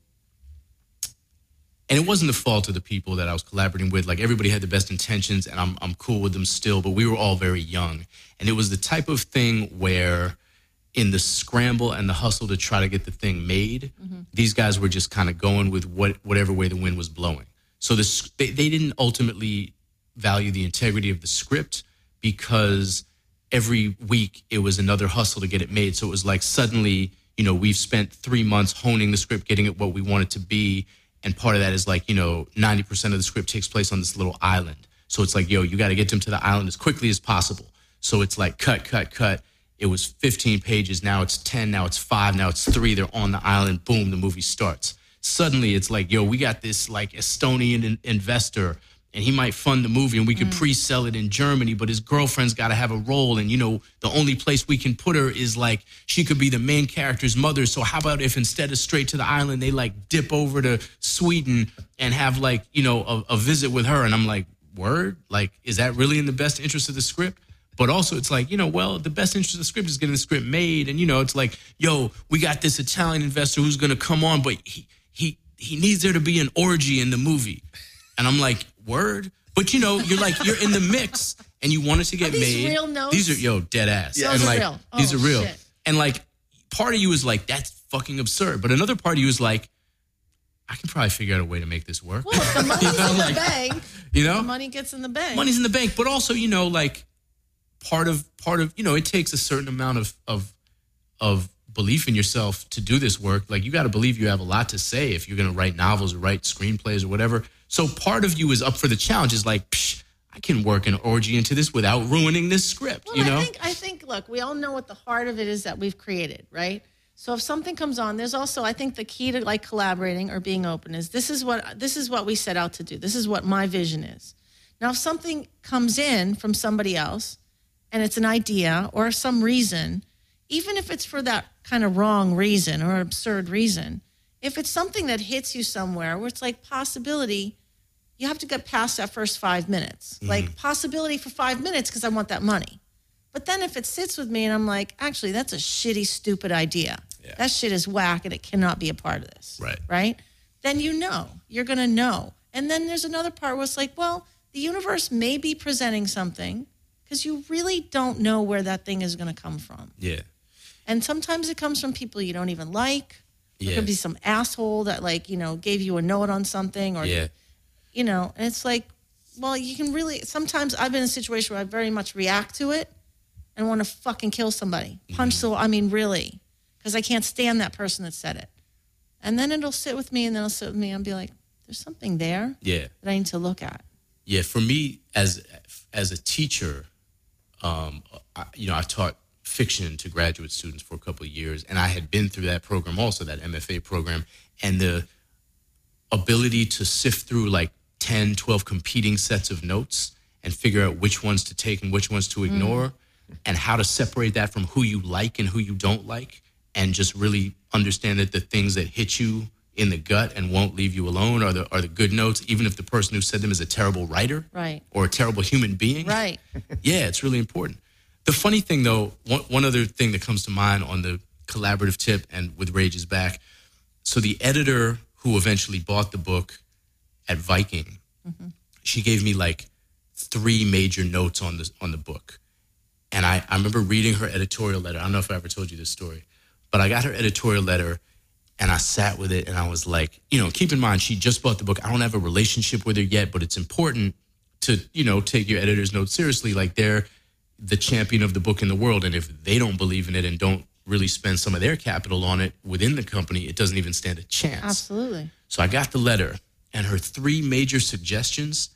And it wasn't the fault of the people that I was collaborating with. Like everybody had the best intentions, and I'm cool with them still, but we were all very young. And it was the type of thing where in the scramble and the hustle to try to get the thing made, these guys were just kind of going with whatever way the wind was blowing. So they didn't ultimately value the integrity of the script, because every week it was another hustle to get it made. So it was like suddenly, we've spent 3 months honing the script, getting it what we want it to be. And part of that is 90% of the script takes place on this little island. So it's like, you got to get them to the island as quickly as possible. So it's like cut. It was 15 pages. Now it's 10. Now it's 5. Now it's 3. They're on the island. Boom, the movie starts. Suddenly it's like, we got this like Estonian investor and he might fund the movie and we could pre-sell it in Germany, but his girlfriend's got to have a role. And, you know, the only place we can put her is like, she could be the main character's mother. So how about if instead of straight to the island, they like dip over to Sweden and have like, you know, a visit with her. And I'm like, word? Like, is that really in the best interest of the script? But also it's like, you know, well, the best interest of the script is getting the script made. And, you know, it's like, yo, we got this Italian investor who's going to come on, but he needs there to be an orgy in the movie. And I'm like, word? But, you know, you're like, you're in the mix and you want it to get made. These real notes? These are, yo, dead ass. Yeah. And Those are like, real. these are real. Shit. And like, part of you is like, that's fucking absurd. But another part of you is like, I can probably figure out a way to make this work. Well, if the money's in the bank, you know, the money gets in the bank. Money's in the bank. But also, you know, like part of, you know, it takes a certain amount of belief in yourself to do this work. Like you got to believe you have a lot to say if you're going to write novels or write screenplays or whatever. So part of you is up for the challenge. Is like, psh, I can work an orgy into this without ruining this script. Well, you know, I think. Look, we all know what the heart of it is that we've created, right? So if something comes on, there's also, I think, the key to like collaborating or being open is this is what we set out to do. This is what my vision is. Now, if something comes in from somebody else, and it's an idea or some reason, even if it's for that kind of wrong reason or absurd reason, if it's something that hits you somewhere where it's like possibility, you have to get past that first 5 minutes. Like possibility for 5 minutes because I want that money. But then if it sits with me and I'm like, actually, that's a shitty, stupid idea. Yeah. That shit is whack and it cannot be a part of this. Right. Right? Then you know. You're going to know. And then there's another part where it's like, well, the universe may be presenting something because you really don't know where that thing is going to come from. Yeah. And sometimes it comes from people you don't even like. Yeah. It could be some asshole that, like, you know, gave you a note on something or, you know, and it's like, well, you can really, sometimes I've been in a situation where I very much react to it and want to fucking kill somebody. Punch, really, because I can't stand that person that said it. And then it'll sit with me and then it'll sit with me and be like, there's something there that I need to look at. Yeah, for me, as a teacher, I taught fiction to graduate students for a couple of years, and I had been through that program also, that MFA program, and the ability to sift through like 10, 12 competing sets of notes and figure out which ones to take and which ones to ignore, and how to separate that from who you like and who you don't like, and just really understand that the things that hit you in the gut and won't leave you alone are the good notes, even if the person who said them is a terrible writer or a terrible human being. Right. Yeah, it's really important. The funny thing, though, one other thing that comes to mind on the collaborative tip and with Rage is Back, so the editor who eventually bought the book at Viking, she gave me like 3 major notes on the book. And I remember reading her editorial letter. I don't know if I ever told you this story, but I got her editorial letter and I sat with it and I was like, you know, keep in mind, she just bought the book. I don't have a relationship with her yet, but it's important to, you know, take your editor's notes seriously. Like they're the champion of the book in the world. And if they don't believe in it and don't really spend some of their capital on it within the company, it doesn't even stand a chance. Absolutely. So I got the letter and her 3 major suggestions,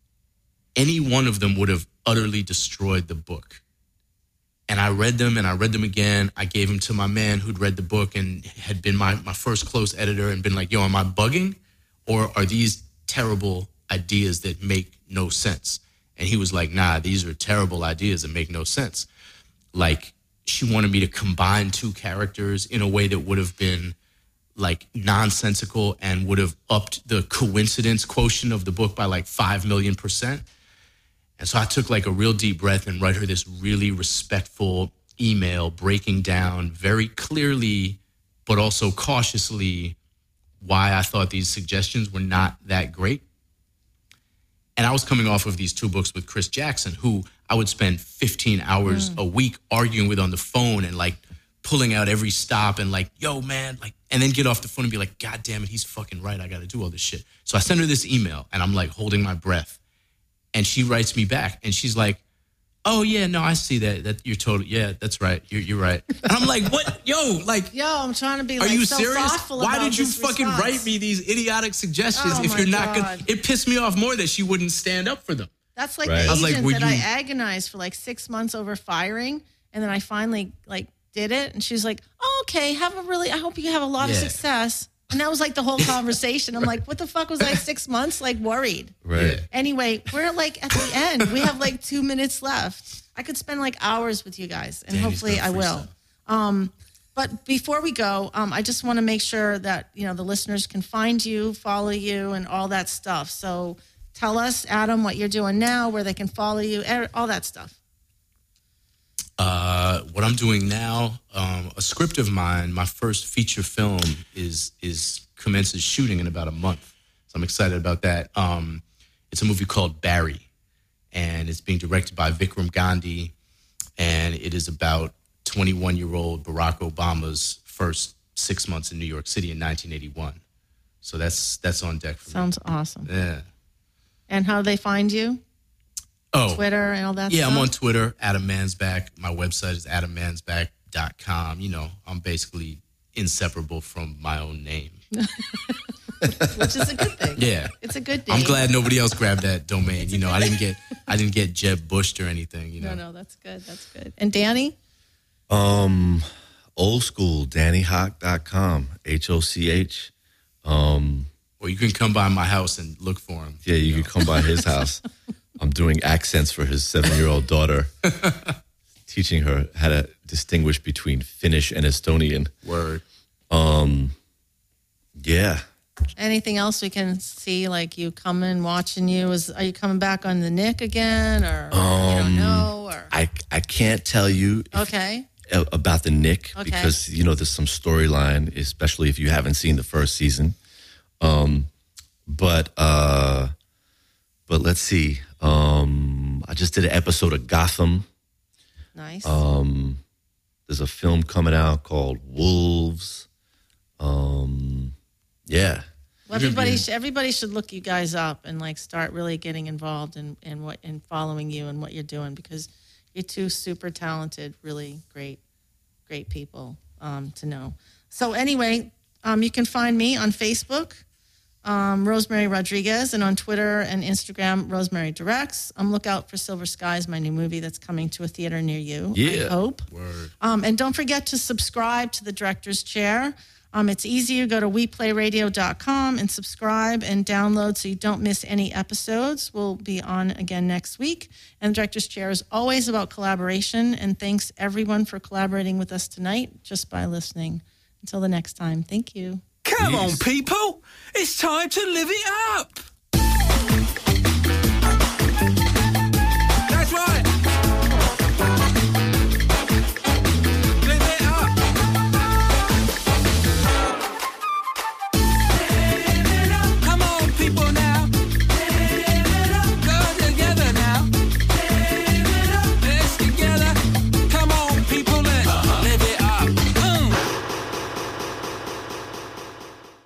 any one of them would have utterly destroyed the book. And I read them and I read them again. I gave them to my man who'd read the book and had been my first close editor and been like, yo, am I bugging? Or are these terrible ideas that make no sense? And he was like, nah, these are terrible ideas that make no sense. Like, she wanted me to combine 2 characters in a way that would have been like nonsensical and would have upped the coincidence quotient of the book by like 5 million %. And so I took like a real deep breath and write her this really respectful email breaking down very clearly, but also cautiously, why I thought these suggestions were not that great. And I was coming off of these 2 books with Chris Jackson, who I would spend 15 hours a week arguing with on the phone and like pulling out every stop and like, yo, man, like, and then get off the phone and be like, God damn it, he's fucking right. I got to do all this shit. So I send her this email and I'm like holding my breath. And she writes me back and she's like, oh yeah, no, I see that you're totally, yeah, that's right. You're right. And I'm like, what? Yo, I'm trying to be are like you so serious? thoughtful Why about did you this fucking response. write me these idiotic suggestions Oh if my you're not God. gonna, it pissed me off more that she wouldn't stand up for them. That's like Right. the I was like, agent would that I you- agonized for like 6 months over firing. And then I finally like did it. And she's like, oh, okay, I hope you have a lot of Yeah. success. And that was like the whole conversation. I'm like, what the fuck was I 6 months like worried? Right. Yeah. Anyway, we're like at the end. We have like 2 minutes left. I could spend like hours with you guys, and Danny's hopefully I gonna will. freestyle. But before we go, I just want to make sure that the listeners can find you, follow you, and all that stuff. So tell us, Adam, what you're doing now, where they can follow you, all that stuff. What I'm doing now, a script of mine, my first feature film commences shooting in about a month. So I'm excited about that. It's a movie called Barry, and it's being directed by Vikram Gandhi, and it is about 21-year-old Barack Obama's first 6 months in New York City in 1981. So that's on deck for Sounds awesome. me. Yeah. And how do they find you? Oh, Twitter and all that yeah, stuff? I'm on Twitter, Adam Mansback. My website is adammansback.com. I'm basically inseparable from my own name. Which is a good thing. Yeah. It's a good name. I'm glad nobody else grabbed that domain. I didn't get Jeb Bushed or anything, No, that's good. That's good. And Danny? Old school, DannyHock.com, HOCH. Or you can come by my house and look for him. Yeah, you can come by his house. I'm doing accents for his 7-year-old daughter, teaching her how to distinguish between Finnish and Estonian. Word. Yeah. Anything else we can see, like you coming, watching you? Are you coming back on the Nick again, or you don't know? Or I can't tell you okay, about the Nick Okay. because, there's some storyline, especially if you haven't seen the first season. But let's see. I just did an episode of Gotham. nice. There's a film coming out called Wolves. Yeah. Well, everybody should look you guys up and like start really getting involved in following you and what you're doing, because you're two super talented, really great people to know. So anyway, you can find me on Facebook, Rosemary Rodriguez, and on Twitter and Instagram, Rosemary Directs. Look out for Silver Skies, my new movie that's coming to a theater near you. Yeah. I hope. Word. And don't forget to subscribe to the Director's Chair. It's easy. You go to WePlayRadio.com and subscribe and download so you don't miss any episodes. We'll be on again next week. And the Director's Chair is always about collaboration. And thanks, everyone, for collaborating with us tonight just by listening. Until the next time, thank you. Come on, people. It's time to live it up.